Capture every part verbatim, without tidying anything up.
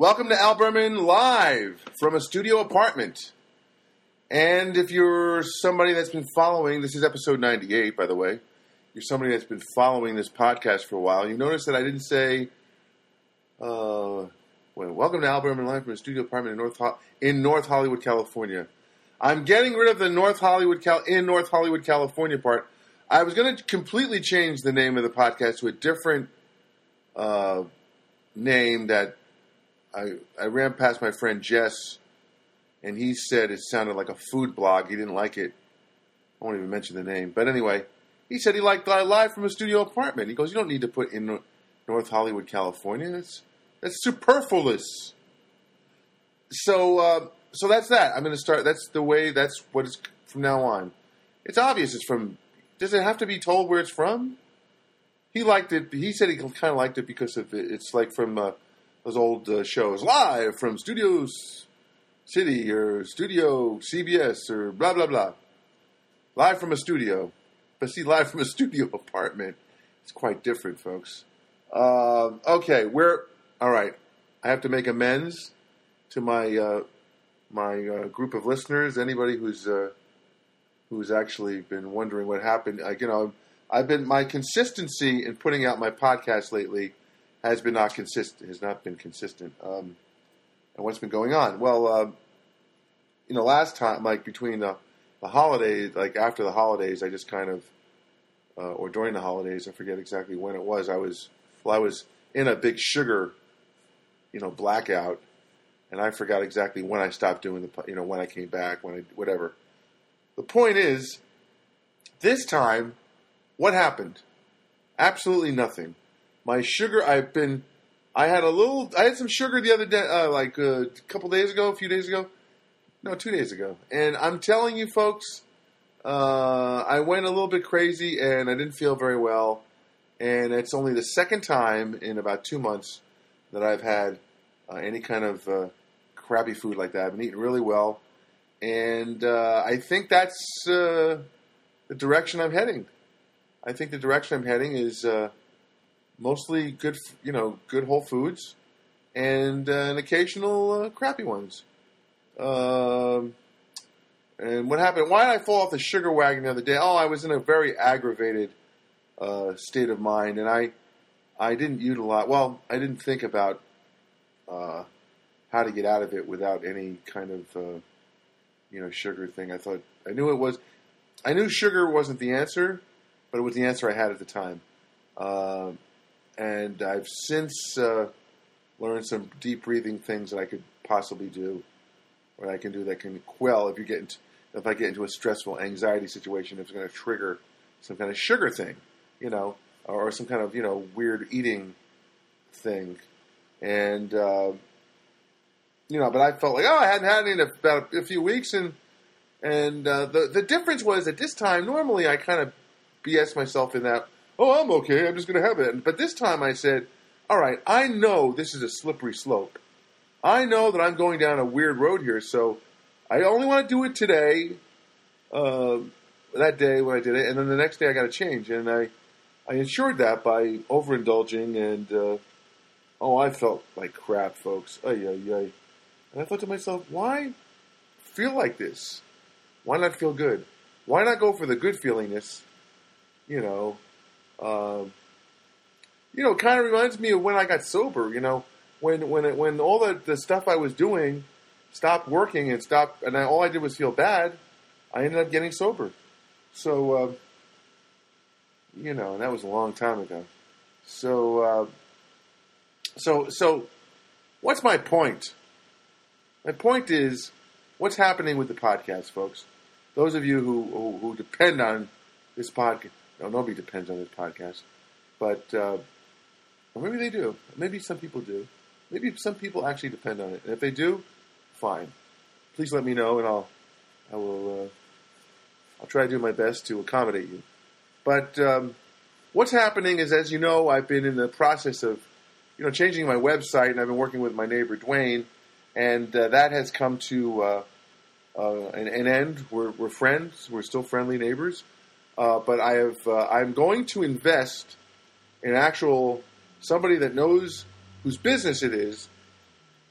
Welcome to Al Berman live from a studio apartment. And if you're somebody that's been following, this is episode ninety-eight, by the way. You're somebody that's been following this podcast for a while. You notice that I didn't say, uh, well, welcome to Al Berman live from a studio apartment in North Ho- in North Hollywood, California. I'm getting rid of the North Hollywood, Cal- in North Hollywood, California part. I was going to completely change the name of the podcast to a different uh, name that I, I ran past my friend Jess, and he said it sounded like a food blog. He didn't like it. I won't even mention the name. But anyway, he said he liked live from a studio apartment. He goes, you don't need to put in North Hollywood, California. That's that's superfluous. So uh, so that's that. I'm going to start. That's the way. That's what it's from now on. It's obvious it's from. Does it have to be told where it's from? He liked it. He said he kind of liked it because of it. It's like from uh, those old uh, shows, live from Studios City or Studio C B S or blah, blah, blah. Live from a studio. But see, live from a studio apartment, it's quite different, folks. Uh, okay, we're, all right. I have to make amends to my uh, my uh, group of listeners. Anybody who's uh, who's actually been wondering what happened. I, you know, I've been, my consistency in putting out my podcast lately has been not consistent, has not been consistent. Um, and what's been going on? Well, uh, you know, last time, like between the, the holidays, like after the holidays, I just kind of, uh, or during the holidays, I forget exactly when it was. I was, well, I was in a big sugar, you know, blackout, and I forgot exactly when I stopped doing the, you know, when I came back, when I, whatever. The point is, this time, what happened? Absolutely nothing. My sugar, I've been, I had a little, I had some sugar the other day, uh, like uh, a couple days ago, a few days ago. No, two days ago. And I'm telling you folks, uh, I went a little bit crazy and I didn't feel very well. And it's only the second time in about two months that I've had uh, any kind of uh, crappy food like that. I've been eating really well. And uh, I think that's uh, the direction I'm heading. I think the direction I'm heading is uh, mostly good, you know, good whole foods and uh, an occasional uh, crappy ones. Um, and what happened? Why did I fall off the sugar wagon the other day? Oh, I was in a very aggravated uh, state of mind, and I, I didn't utilize. Well, I didn't think about uh, how to get out of it without any kind of, uh, you know, sugar thing. I thought I knew it was. I knew sugar wasn't the answer, but it was the answer I had at the time. Uh, and I've since uh, learned some deep breathing things that I could possibly do. What I can do that can quell if you get into, if I get into a stressful anxiety situation, if it's going to trigger some kind of sugar thing, you know, or some kind of, you know, weird eating thing. And, uh, you know, but I felt like, oh, I hadn't had any in about a few weeks. And, and uh, the, the difference was at this time, normally I kind of B S myself in that, oh, I'm okay, I'm just going to have it. But this time I said, all right, I know this is a slippery slope. I know that I'm going down a weird road here, so I only want to do it today, uh, that day when I did it, and then the next day I got to change. And I, I ensured that by overindulging, and, uh, oh, I felt like crap, folks. Ay, ay, ay. And I thought to myself, why feel like this? Why not feel good? Why not go for the good feelingness? You know, um, you know, it kind of reminds me of when I got sober, you know. When when it, when all the, the stuff I was doing stopped working and stopped, and I, all I did was feel bad, I ended up getting sober. So, uh, you know, and that was a long time ago. So, uh, so, so, what's my point? My point is, what's happening with the podcast, folks? Those of you who who, who depend on this podcast, no, nobody depends on this podcast, but uh, or maybe they do. Maybe some people do. Maybe some people actually depend on it, and if they do, fine. Please let me know, and I'll, I will, uh, I'll try to do my best to accommodate you. But um, what's happening is, as you know, I've been in the process of, you know, changing my website, and I've been working with my neighbor Dwayne, and uh, that has come to uh, uh, an, an end. We're, we're friends. We're still friendly neighbors, uh, but I have, uh, I'm going to invest in actual somebody that knows whose business it is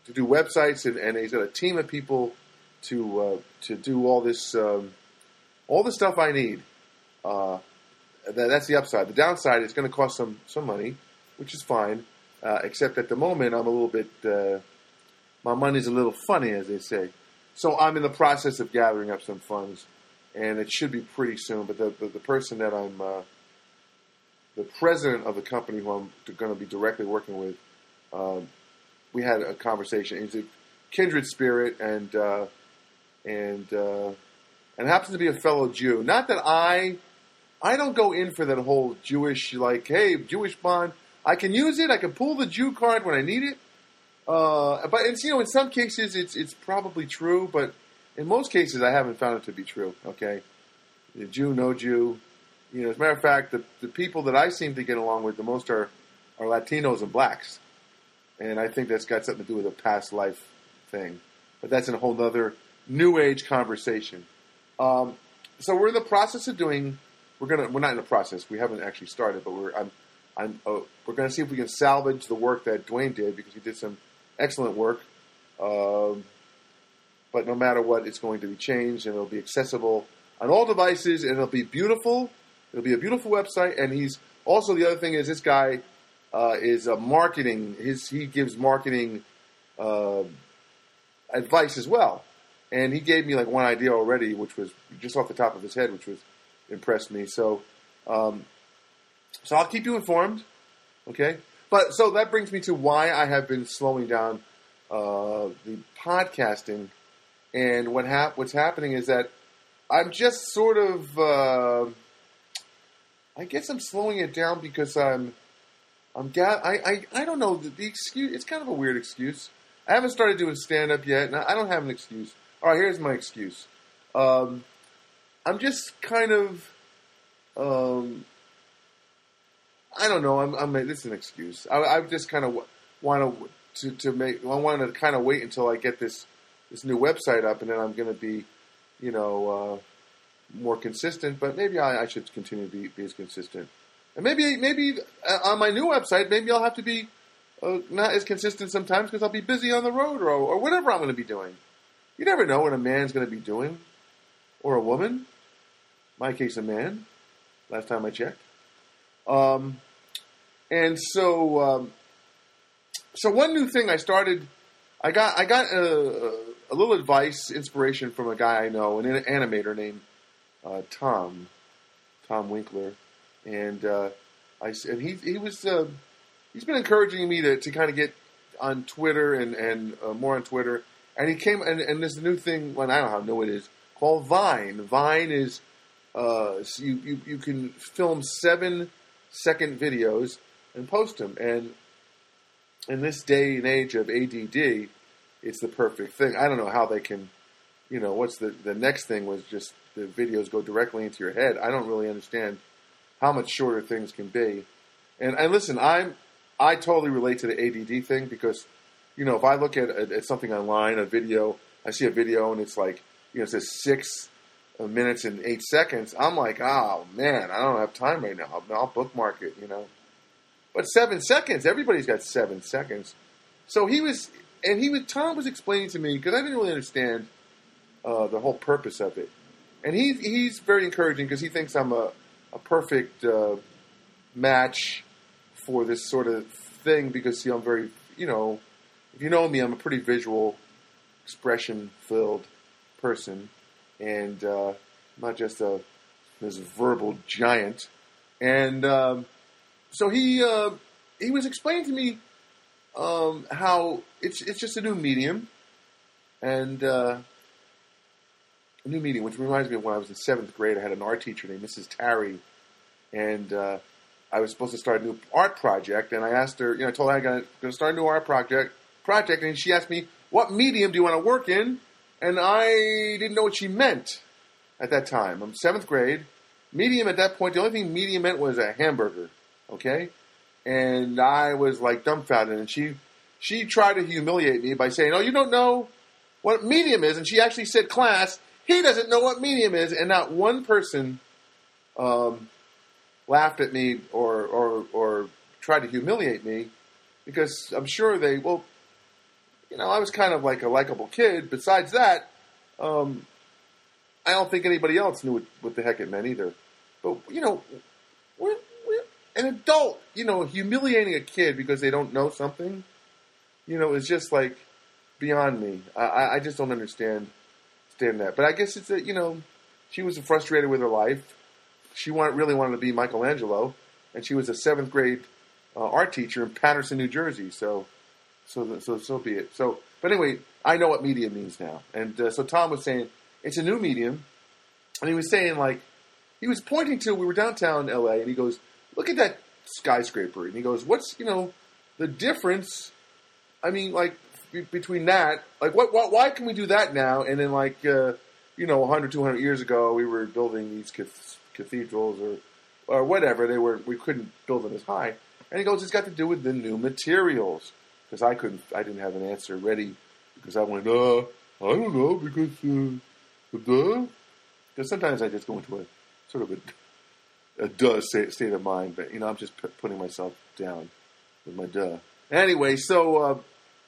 to do websites, and, and he's got a team of people to uh, to do all this um, all the stuff I need. Uh, that, that's the upside. The downside is going to cost some some money, which is fine. Uh, except at the moment, I'm a little bit uh, my money's a little funny, as they say. So I'm in the process of gathering up some funds, and it should be pretty soon. But the the, the person that I'm uh, the president of the company who I'm going to be directly working with, um, we had a conversation. He's a kindred spirit, and uh, and uh, and happens to be a fellow Jew. Not that I I don't go in for that whole Jewish, like, hey, Jewish bond. I can use it. I can pull the Jew card when I need it. Uh, but it's, you know, in some cases it's it's probably true, but in most cases I haven't found it to be true. Okay, the Jew, no Jew. You know, as a matter of fact, the the people that I seem to get along with the most are are Latinos and blacks, and I think that's got something to do with a past life thing. But that's in a whole other new age conversation. Um, so we're in the process of doing. We're gonna. We're not in the process. We haven't actually started, but we're. I'm. I'm. Uh, we're gonna see if we can salvage the work that Dwayne did, because he did some excellent work. Um, but no matter what, it's going to be changed, and it'll be accessible on all devices, and it'll be beautiful. It'll be a beautiful website. And he's also, the other thing is, this guy uh, is a marketing. His he gives marketing uh, advice as well. And he gave me like one idea already, which was just off the top of his head, which was impressed me. So, um, so I'll keep you informed. Okay. But so that brings me to why I have been slowing down uh, the podcasting, and what hap- what's happening is that I'm just sort of, uh, I guess I'm slowing it down because I'm, I'm ga- I, I I don't know the, the excuse. It's kind of a weird excuse. I haven't started doing stand up yet, and I don't have an excuse. All right, here's my excuse. Um, I'm just kind of. Um, I don't know. I'm. I'm this is an excuse. I, I just kind of want to to make. I want to kind of wait until I get this this new website up, and then I'm going to be, you know, uh, more consistent. But maybe I, I should continue to be, be as consistent. And maybe maybe uh, on my new website, maybe I'll have to be uh, not as consistent sometimes because I'll be busy on the road or or whatever I'm going to be doing. You never know what a man's going to be doing, or a woman. In my case, a man. Last time I checked. Um, and so, um, so one new thing I started, I got, I got a, a little advice, inspiration from a guy I know, an animator named uh, Tom, Tom Winkler, and uh, I and he he was uh, he's been encouraging me to, to kind of get on Twitter and and uh, more on Twitter, and he came and, and there's a new thing. Well, I don't know how new it is, called Vine. Vine is uh, so you, you you can film seven second videos and post them. And in this day and age of A D D, it's the perfect thing. I don't know how they can, you know, what's the, the next thing was just the videos go directly into your head. I don't really understand how much shorter things can be. And, and listen, I'm, I totally relate to the A D D thing because, you know, if I look at, at, at something online, a video, I see a video and it's like, you know, it says six minutes and eight seconds. I'm like, oh man, I don't have time right now. I'll, I'll bookmark it, you know. But seven seconds, everybody's got seven seconds. So he was, and he was, Tom was explaining to me, because I didn't really understand uh, the whole purpose of it. And he, he's very encouraging because he thinks I'm a, a perfect uh, match for this sort of thing because, you know, I'm very, you know, if you know me, I'm a pretty visual, expression-filled person. And uh, not just a this verbal giant. And um, so he uh, he was explaining to me um, how it's it's just a new medium, and uh, a new medium, which reminds me of when I was in seventh grade. I had an art teacher named Missus Tarry, and uh, I was supposed to start a new art project. And I asked her, you know, I told her I'm going to start a new art project project, and she asked me, "What medium do you want to work in?" And I didn't know what she meant at that time. I'm seventh grade. Medium at that point, the only thing medium meant was a hamburger. Okay? And I was like dumbfounded. And she she tried to humiliate me by saying, oh, you don't know what medium is. And she actually said, class, he doesn't know what medium is. And not one person um, laughed at me or, or, or tried to humiliate me because I'm sure they, well, you know, I was kind of like a likable kid. Besides that, um, I don't think anybody else knew what, what the heck it meant either. But, you know, we're, we're an adult, you know, humiliating a kid because they don't know something, you know, is just like beyond me. I, I just don't understand, understand that. But I guess it's, a, you know, she was frustrated with her life. She wanted, really wanted to be Michelangelo, and she was a seventh grade uh, art teacher in Paterson, New Jersey. So, so, so, so be it. So, but anyway, I know what media means now. And uh, so Tom was saying it's a new medium, and he was saying like he was pointing to we were downtown L A, and he goes, "Look at that skyscraper," and he goes, "What's you know the difference? I mean, like be- between that, like what, what, why can we do that now, and then like uh, you know, one hundred, two hundred years ago, we were building these cath- cathedrals or or whatever they were, we couldn't build them as high." And he goes, "It's got to do with the new materials." Because I couldn't, I didn't have an answer ready because I went, uh, I don't know, because uh, duh. Because sometimes I just go into a sort of a, a duh state, state of mind, but you know, I'm just p- putting myself down with my duh. Anyway, so uh,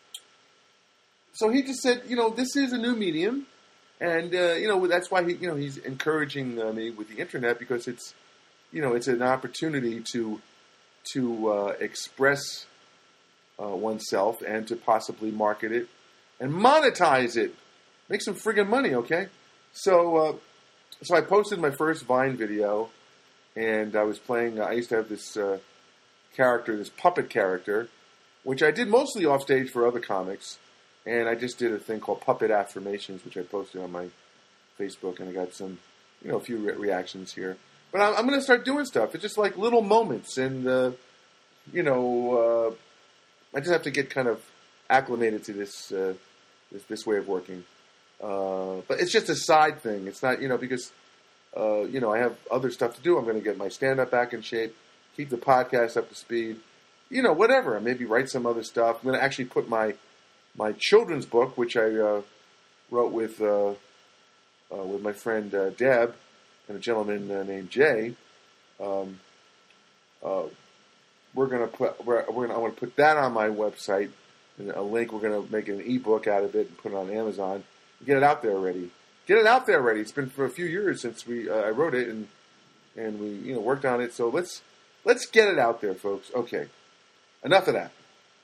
so he just said, you know, this is a new medium, and uh, you know that's why he, you know, he's encouraging uh, me with the internet because it's, you know, it's an opportunity to to uh, express uh, oneself and to possibly market it and monetize it, make some friggin' money. Okay, so uh, so I posted my first Vine video, and I was playing. Uh, I used to have this uh, character, this puppet character, which I did mostly off stage for other comics, and I just did a thing called Puppet Affirmations, which I posted on my Facebook, and I got some, you know, a few re- reactions here. But I'm, I'm going to start doing stuff. It's just like little moments, and uh, you know, uh, I just have to get kind of acclimated to this uh, this, this way of working. Uh, but it's just a side thing. It's not, you know, because uh, you know I have other stuff to do. I'm going to get my stand-up back in shape, keep the podcast up to speed, you know, whatever. Maybe write some other stuff. I'm going to actually put my my children's book, which I uh, wrote with uh, uh, with my friend uh, Deb and a gentleman uh, named Jay. Um, uh, we're gonna put we're, we're gonna I want to put that on my website, and a link. We're gonna make an ebook out of it and put it on Amazon. Get it out there already. Get it out there already. It's been for a few years since we uh, I wrote it and and we you know worked on it. So let's let's get it out there, folks. Okay, enough of that.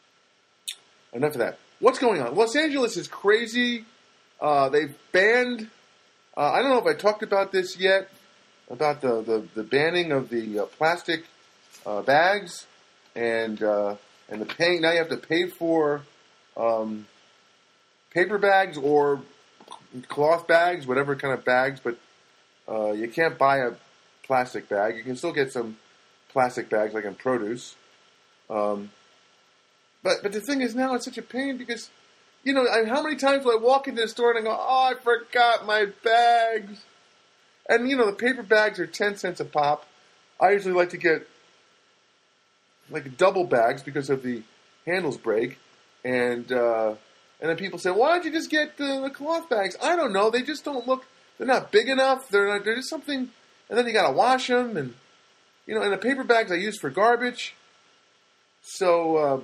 Enough of that. What's going on? Los Angeles is crazy. Uh, they've banned. Uh, I don't know if I talked about this yet about the the, the banning of the uh, plastic uh, bags and uh, and the paying. Now you have to pay for um, paper bags or cloth bags, whatever kind of bags, but uh, you can't buy a plastic bag. You can still get some plastic bags, like in produce. Um, but but the thing is, now it's such a pain because, you know, I, how many times will I walk into the store and I go, oh, I forgot my bags? And, you know, the paper bags are ten cents a pop. I usually like to get, like, double bags because of the handles break. And, uh, and then people say, why don't you just get the, the cloth bags? I don't know. They just don't look, they're not big enough. They're not, they're just something, and then you got to wash them. And, you know, and the paper bags I use for garbage. So, uh,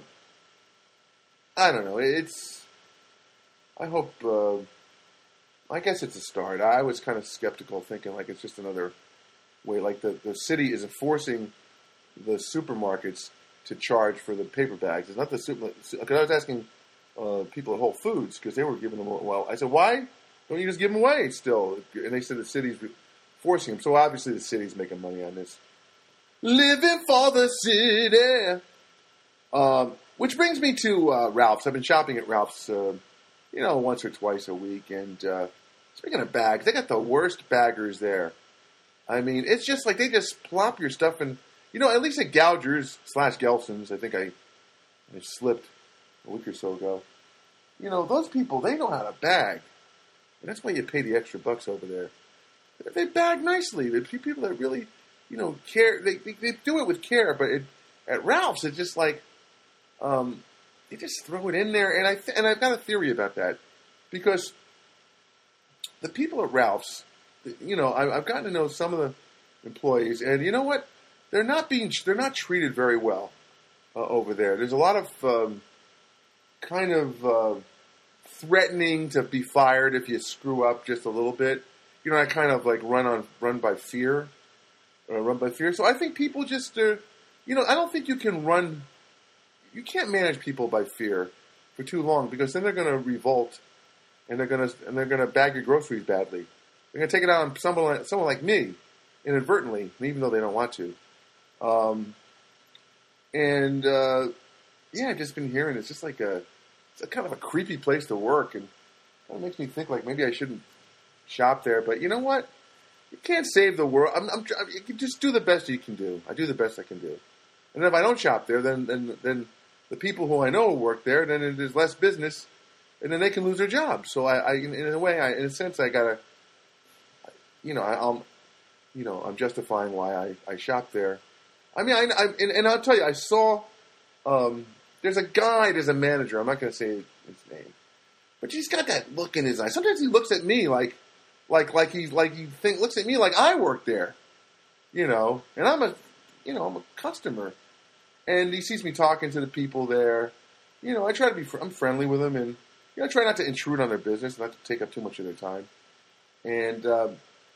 I don't know. It's, I hope, uh, I guess it's a start. I was kind of skeptical, thinking like it's just another way, like the, the city is enforcing the supermarkets to charge for the paper bags. It's not the super, because I was asking uh, people at Whole Foods, because they were giving them, well, I said, why don't you just give them away still? And they said the city's forcing them. So obviously the city's making money on this. Living for the city. Um, which brings me to uh, Ralph's. I've been shopping at Ralph's, uh, you know, once or twice a week. And uh, speaking of bags, they got the worst baggers there. I mean, it's just like they just plop your stuff in. You know, at least at Gougers slash Gelson's, I think I, I slipped a week or so ago. You know, those people, they know how to bag. And that's why you pay the extra bucks over there. They bag nicely. The people that really, you know, care, they, they, they do it with care. But it, at Ralph's, it's just like, um, they just throw it in there. And, I th- and I've got a theory about that. Because the people at Ralph's, you know, I, I've gotten to know some of the employees. And you know what? They're not being, they're not treated very well uh, over there. There's a lot of um, kind of uh, threatening to be fired if you screw up just a little bit. You know, I kind of like run on run by fear, uh, run by fear. So I think people just, uh, you know, I don't think you can run. You can't manage people by fear for too long because then they're going to revolt, and they're going to and they're going to bag your groceries badly. They're going to take it out on someone like, someone like me, inadvertently, even though they don't want to. Um, and uh, yeah, I've just been hearing it's just like a, it's a kind of a creepy place to work, and it kind of makes me think like maybe I shouldn't shop there. But you know what? You can't save the world. I'm, I'm, you can just do the best you can do. I do the best I can do. And if I don't shop there, then then then the people who I know work there, then there's less business, and then they can lose their jobs. So I, I in, in a way, I, in a sense, I gotta, you know, I, I'm, you know, I'm justifying why I, I shop there. I mean, I, I and, and I'll tell you, I saw, um, there's a guy, there's a manager. I'm not going to say his name, but he's got that look in his eye. Sometimes he looks at me like, like, like he, like he think looks at me like I work there, you know, and I'm a, you know, I'm a customer, and he sees me talking to the people there. You know, I try to be, I'm friendly with them, and you know, I try not to intrude on their business, not to take up too much of their time. And um,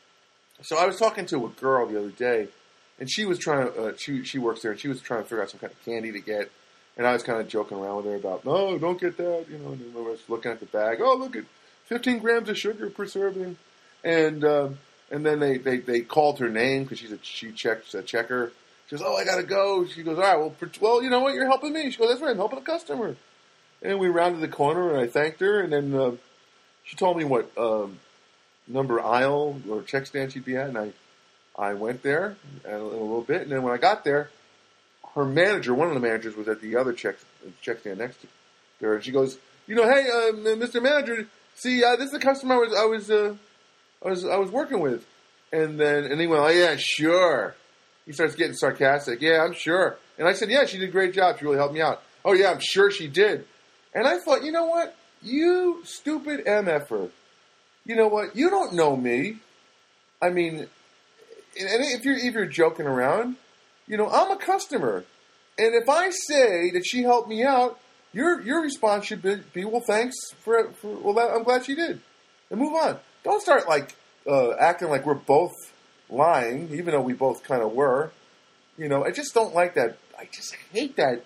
so I was talking to a girl the other day. And she was trying to, uh, she she works there, and she was trying to figure out some kind of candy to get. And I was kind of joking around with her about, no, don't get that, you know. And I was looking at the bag. Oh, look at fifteen grams of sugar per serving. And um, and then they, they, they called her name because she's a she checks a checker. She goes, oh, I gotta go. She goes, all right, well, well, you know what? You're helping me. She goes, that's right, I'm helping a customer. And we rounded the corner, and I thanked her. And then uh, she told me what um, number aisle or check stand she'd be at, and I. I went there in a little bit, and then when I got there, her manager, one of the managers, was at the other check check stand next to her, and she goes, "You know, hey, uh, Mister Manager, see, uh, this is the customer I was I was uh, I was I was working with," and then and he went, "Oh yeah, sure." He starts getting sarcastic. "Yeah, I'm sure," and I said, "Yeah, she did a great job. She really helped me out." "Oh yeah, I'm sure she did," and I thought, you know what, you stupid M F-er, you know what, you don't know me. I mean. And if you're if you're joking around, you know, I'm a customer, and if I say that she helped me out, your your response should be, be well, thanks for, for well, that, I'm glad she did, and move on. Don't start like uh, acting like we're both lying, even though we both kind of were. You know, I just don't like that. I just hate that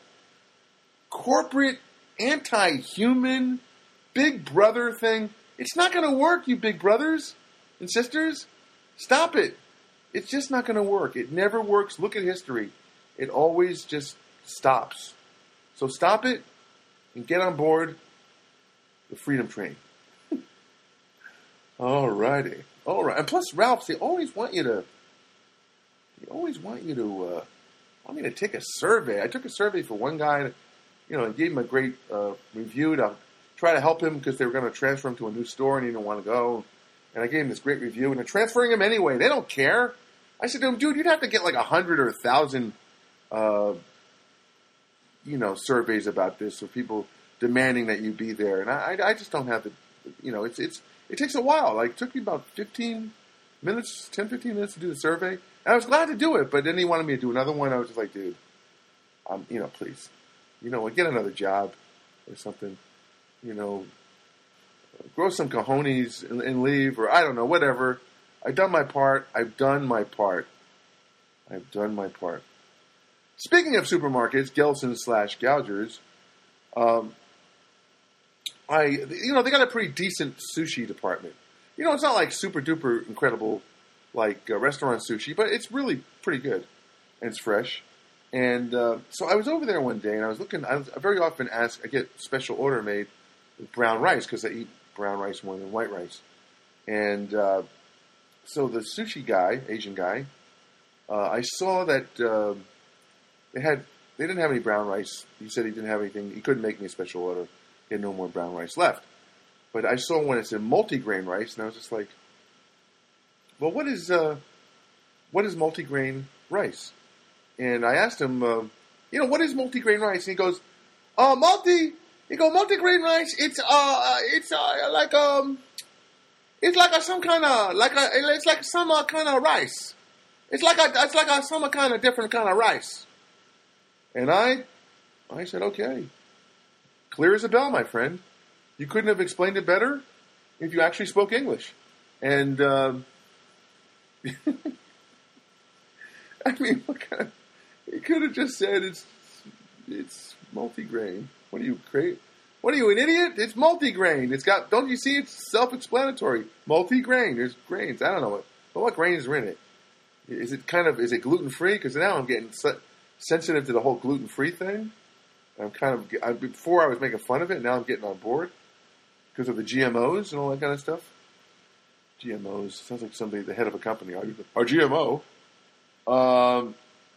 corporate, anti-human, big brother thing. It's not going to work, you big brothers and sisters. Stop it. It's just not going to work. It never works. Look at history. It always just stops. So stop it and get on board the Freedom Train. All righty. All right. And plus, Ralph, they always want you to, they always want you to, uh, want me to take a survey. I took a survey for one guy, you know, and gave him a great uh, review to try to help him because they were going to transfer him to a new store and he didn't want to go. And I gave him this great review, and they're transferring him anyway. They don't care. I said to him, dude, you'd have to get like a hundred or a thousand, uh, you know, surveys about this of people demanding that you be there. And I, I just don't have the, you know, it's it's it takes a while. Like, it took me about fifteen minutes, ten, fifteen minutes to do the survey. And I was glad to do it, but then he wanted me to do another one. I was just like, dude, um, you know, please, you know, get another job or something, you know. Grow some cojones and, and leave, or I don't know, whatever. I've done my part. I've done my part. I've done my part. Speaking of supermarkets, Gelsons slash gougers, um, I you know they got a pretty decent sushi department. You know, it's not like super duper incredible like uh, restaurant sushi, but it's really pretty good and it's fresh. And uh, so I was over there one day, and I was looking. I, was, I very often ask. I get special order made with brown rice because I eat brown rice more than white rice. And uh, so the sushi guy, Asian guy, uh, I saw that uh, they had they didn't have any brown rice. He said he didn't have anything. He couldn't make me a special order. He had no more brown rice left. But I saw when it said multigrain rice, and I was just like, well, what is uh, what is multigrain rice? And I asked him, uh, you know, what is multigrain rice? And he goes, oh, multi. You go multigrain rice. It's uh, it's uh, like um, it's like a some kind of like a it's like some uh, kind of rice. It's like a it's like a some kind of different kind of rice. And I, I said, okay, clear as a bell, my friend. You couldn't have explained it better if you actually spoke English. And, um, I mean, what kind of, you could have just said it's it's multigrain. What are you, crazy? What are you, an idiot? It's multigrain. It's got, don't you see? It's self-explanatory. Multigrain. There's grains. I don't know what, but what grains are in it? Is it kind of, is it gluten-free? Because now I'm getting se- sensitive to the whole gluten-free thing. I'm kind of, I, before I was making fun of it, now I'm getting on board because of the G M Os and all that kind of stuff. G M Os. Sounds like somebody, the head of a company. Our G M O. Um,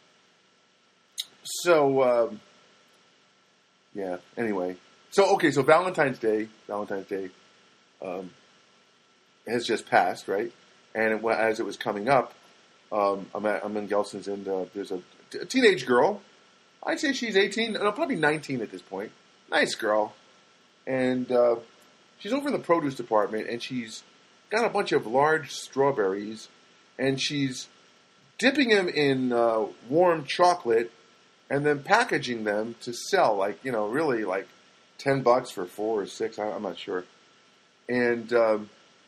so, um, yeah, anyway. So, okay, so Valentine's Day, Valentine's Day, um, has just passed, right? And it, as it was coming up, um, I'm, at, I'm in Gelson's, and uh, there's a, a teenage girl. I'd say she's eighteen, no, probably nineteen at this point. Nice girl. And uh, she's over in the produce department, and she's got a bunch of large strawberries, and she's dipping them in uh, warm chocolate and then packaging them to sell, like, you know, really like ten bucks for four or six, I, I'm not sure. And um,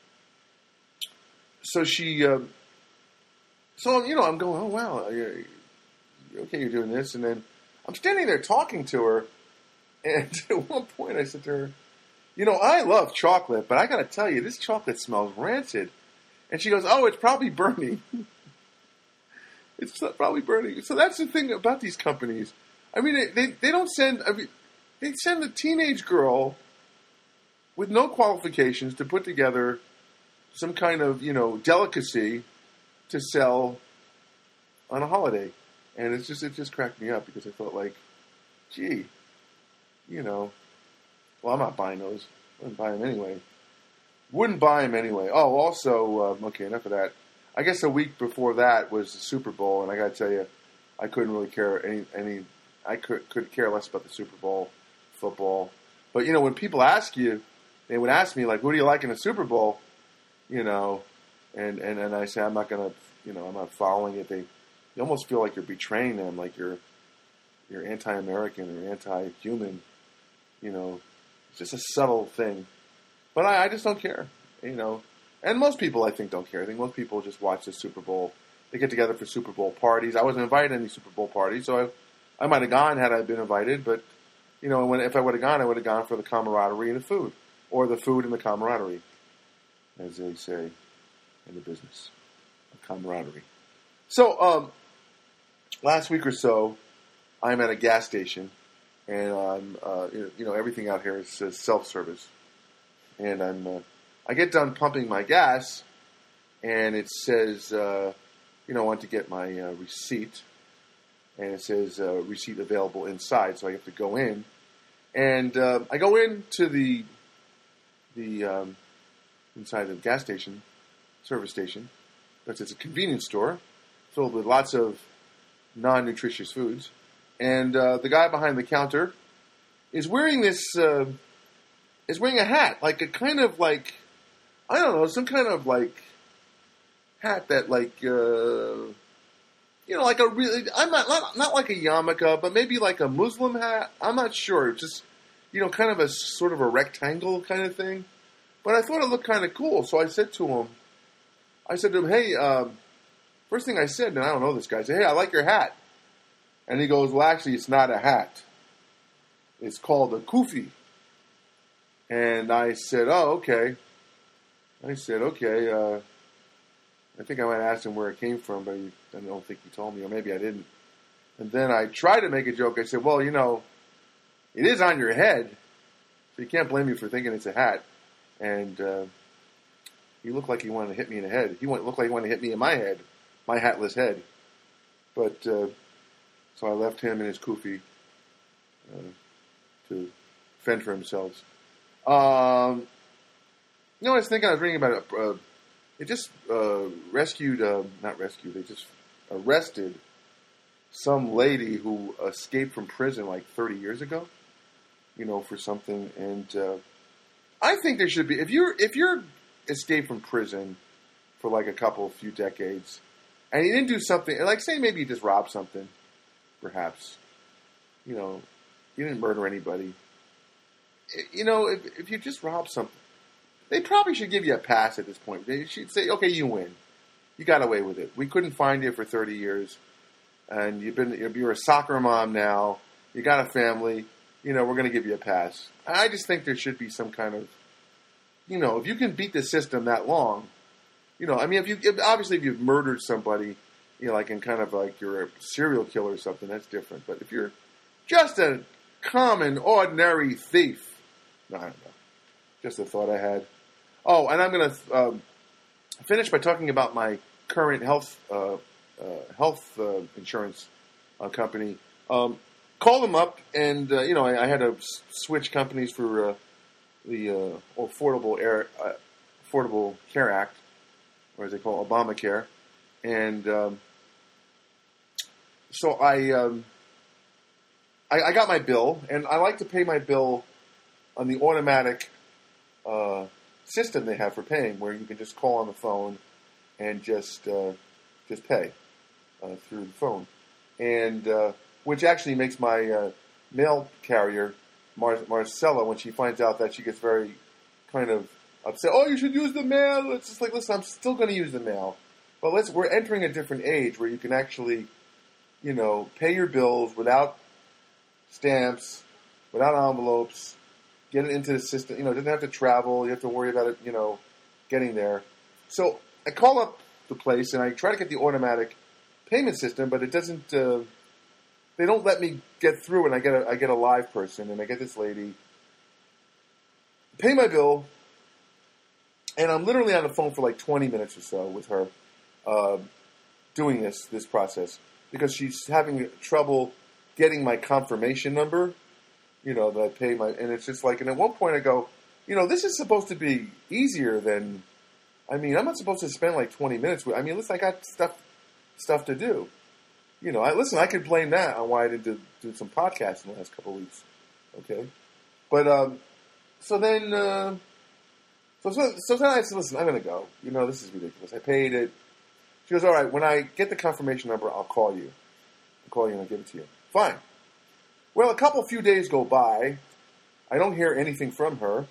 so she, uh, so, you know, I'm going, oh, wow, you're, okay, you're doing this. And then I'm standing there talking to her, and at one point I said to her, you know, I love chocolate, but I got to tell you, this chocolate smells rancid. And she goes, oh, it's probably burning. It's probably burning. So that's the thing about these companies. I mean, they, they, they don't send, I mean, they send a teenage girl with no qualifications to put together some kind of, you know, delicacy to sell on a holiday. And it's just, it just cracked me up because I felt like, gee, you know, well, I'm not buying those. I wouldn't buy them anyway. Wouldn't buy them anyway. Oh, also, um, okay, enough of that. I guess a week before that was the Super Bowl, and I got to tell you, I couldn't really care any, any I could, could care less about the Super Bowl, football. But, you know, when people ask you, they would ask me, like, who do you like in the Super Bowl? You know, and, and, and I say, I'm not going to, you know, I'm not following it. They, you almost feel like you're betraying them, like you're, you're anti-American or anti-human, you know. It's just a subtle thing. But I, I just don't care, you know. And most people, I think, don't care. I think most people just watch the Super Bowl. They get together for Super Bowl parties. I wasn't invited to any Super Bowl parties, so I, I might have gone had I been invited. But, you know, when, if I would have gone, I would have gone for the camaraderie and the food. Or the food and the camaraderie, as they say in the business of camaraderie. So, um, last week or so, I'm at a gas station. And, um, uh, you know, everything out here is uh, self-service. And I'm... Uh, I get done pumping my gas, and it says, uh, you know, I want to get my uh, receipt, and it says uh, receipt available inside, so I have to go in. And uh, I go into the the um, inside the gas station, service station, because it's a convenience store filled with lots of non-nutritious foods, and uh, the guy behind the counter is wearing this uh, is wearing a hat, like a kind of like. I don't know, some kind of, like, hat that, like, uh, you know, like a really, I'm not, not, not like a yarmulke, but maybe like a Muslim hat. I'm not sure. Just, you know, kind of a sort of a rectangle kind of thing. But I thought it looked kind of cool, so I said to him, I said to him, hey, um, first thing I said, and I don't know this guy, I said, hey, I like your hat. And he goes, well, actually, it's not a hat. It's called a kufi. And I said, oh, okay. I said, okay, uh, I think I might ask him where it came from, but he, I don't think he told me, or maybe I didn't. And then I tried to make a joke. I said, well, you know, it is on your head, so you can't blame me for thinking it's a hat. And uh, he looked like he wanted to hit me in the head. He looked like he wanted to hit me in my head, my hatless head. But, uh, so I left him and his kufi uh, to fend for themselves. Um... You know, I was thinking, I was reading about it. Uh, it just uh, rescued, uh, not rescued, they just arrested some lady who escaped from prison like thirty years ago, you know, for something. And uh, I think there should be, if you're, if you're escaped from prison for like a couple, few decades, and you didn't do something, like say maybe you just robbed something, perhaps, you know, you didn't murder anybody, you know, if, if you just rob something, they probably should give you a pass at this point. They should say, okay, you win. You got away with it. We couldn't find you for thirty years, and you've been you're a soccer mom now. You got a family. You know, we're going to give you a pass. I just think there should be some kind of, you know, if you can beat the system that long, you know, I mean, if you if, obviously if you've murdered somebody, you know, like in kind of like you're a serial killer or something, that's different. But if you're just a common, ordinary thief, no, I don't know. Just a thought I had. Oh, and I'm going to um, finish by talking about my current health uh, uh, health uh, insurance uh, company. Um, called them up, and uh, you know, I, I had to s- switch companies for uh, the uh, Affordable Air, uh, Affordable Care Act, or as they call it, Obamacare, and um, so I, um, I I got my bill, and I like to pay my bill on the automatic uh, system they have for paying, where you can just call on the phone and just uh, just pay uh, through the phone, and uh, which actually makes my uh, mail carrier, Mar- Marcella, when she finds out that, she gets very kind of upset. Oh, you should use the mail. It's just like, listen, I'm still going to use the mail, but let's. We're entering a different age where you can actually, you know, pay your bills without stamps, without envelopes, get it into the system. You know, it doesn't have to travel. You have to worry about it, you know, getting there. So I call up the place and I try to get the automatic payment system, but it doesn't. Uh, they don't let me get through, and I get a I get a live person, and I get this lady pay my bill, and I'm literally on the phone for like twenty minutes or so with her, uh, doing this this process because she's having trouble getting my confirmation number. You know, that I pay my, and it's just like, and at one point I go, you know, this is supposed to be easier than, I mean, I'm not supposed to spend like twenty minutes with, I mean, listen, I got stuff, stuff to do. You know, I listen, I could blame that on why I didn't do, do some podcasts in the last couple of weeks. Okay. But, um, so then, uh, so, so, so then I said, listen, I'm going to go. You know, this is ridiculous. I paid it. She goes, all right, when I get the confirmation number, I'll call you. I'll call you and I'll give it to you. Fine. Well, a couple few days go by. I don't hear anything from her,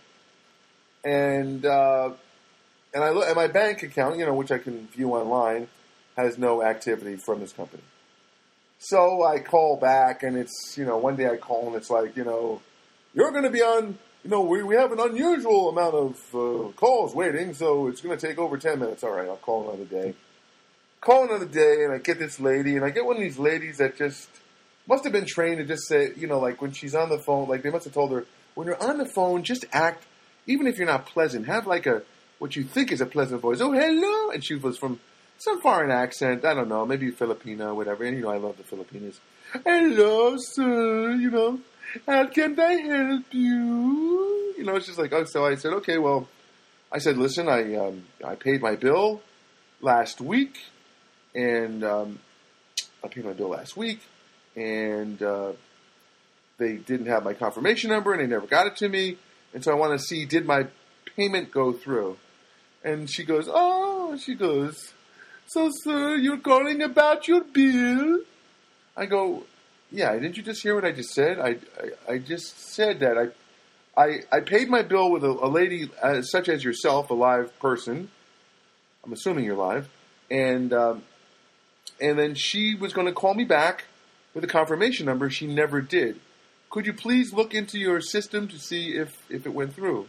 and uh, and I look at my bank account, you know, which I can view online, has no activity from this company. So I call back, and it's, you know, one day I call and it's like, you know, you're going to be on, you know, we we have an unusual amount of uh, calls waiting, so it's going to take over ten minutes. All right, I'll call another day. Call another day, and I get this lady, and I get one of these ladies that just must have been trained to just say, you know, like when she's on the phone, like they must have told her, when you're on the phone, just act, even if you're not pleasant, have like a, what you think is a pleasant voice. Oh, hello. And she was from some foreign accent. I don't know, maybe Filipino, whatever. And, you know, I love the Filipinos. Hello, sir, you know, how can I help you? You know, it's just like, oh, so I said, okay, well, I said, listen, I, um, I paid my bill last week, and um, I paid my bill last week. And uh, they didn't have my confirmation number, and they never got it to me. And so I want to see, did my payment go through? And she goes, oh, she goes, so, sir, you're calling about your bill? I go, yeah, didn't you just hear what I just said? I, I, I just said that. I, I, I paid my bill with a, a lady uh, such as yourself, a live person. I'm assuming you're live. And, um, and then she was going to call me back with a confirmation number. She never did. Could you please look into your system to see if, if it went through?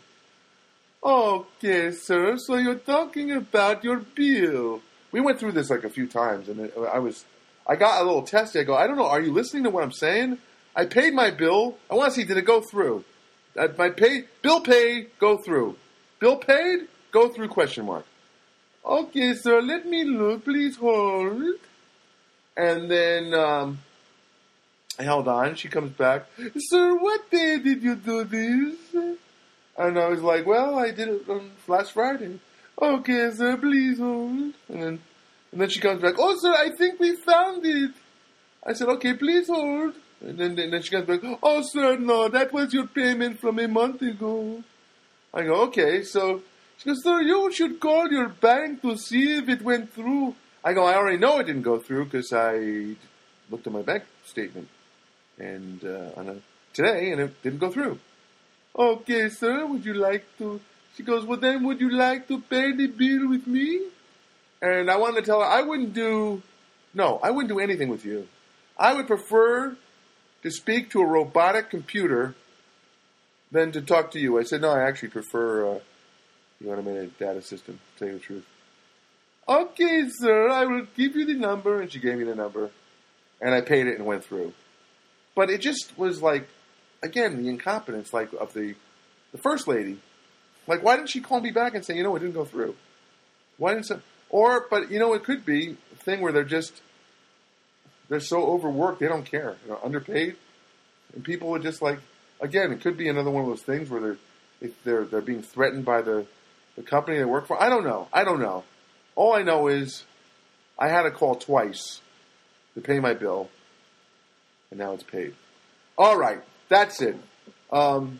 Okay, sir, so you're talking about your bill. We went through this like a few times, and it, I was, I got a little testy. I go, I don't know, are you listening to what I'm saying? I paid my bill. I want to see, did it go through? Uh, my pay, bill paid, go through. Bill paid, go through, question mark. Okay, sir, let me look, please hold. And then, um, I held on. She comes back. Sir, what day did you do this? And I was like, well, I did it on last Friday. Okay, sir, please hold. And then, and then she comes back. Oh, sir, I think we found it. I said, okay, please hold. And then, and then she comes back. Oh, sir, no, that was your payment from a month ago. I go, okay. So she goes, sir, you should call your bank to see if it went through. I go, I already know it didn't go through because I looked at my bank statement and uh, on a, today, and it didn't go through. Okay, sir, would you like to... She goes, well, then would you like to pay the bill with me? And I wanted to tell her, I wouldn't do... No, I wouldn't do anything with you. I would prefer to speak to a robotic computer than to talk to you. I said, no, I actually prefer uh, the automated data system, to tell you the truth. Okay, sir, I will give you the number. And she gave me the number. And I paid it and went through. But it just was like, again, the incompetence like of the the first lady. Like, why didn't she call me back and say, you know, it didn't go through? Why didn't some... Or, but, you know, it could be a thing where they're just, they're so overworked, they don't care. You know, underpaid. And people would just like, again, it could be another one of those things where they're, if they're, they're being threatened by the, the company they work for. I don't know. I don't know. All I know is I had to call twice to pay my bill, and now it's paid. All right. That's it. Um,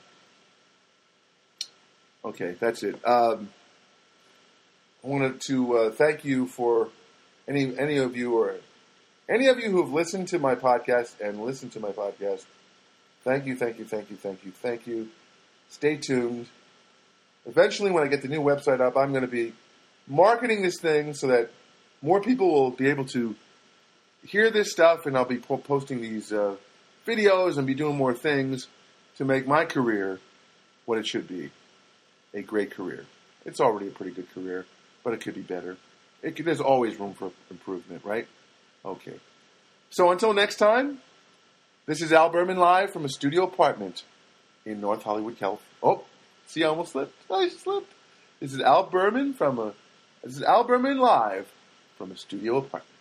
okay, that's it. Um, I wanted to uh, thank you for any any of you or any of you who have listened to my podcast and listened to my podcast. Thank you, thank you, thank you, thank you, thank you. Stay tuned. Eventually, when I get the new website up, I'm going to be marketing this thing so that more people will be able to hear this stuff, and I'll be po- posting these uh, videos and be doing more things to make my career what it should be, a great career. It's already a pretty good career, but it could be better. It could, there's always room for improvement, right? Okay. So until next time, this is Al Berman live from a studio apartment in North Hollywood, California. Oh, see, I almost slipped. I slipped. This is Al Berman from a. This is Al Berman live from a studio apartment.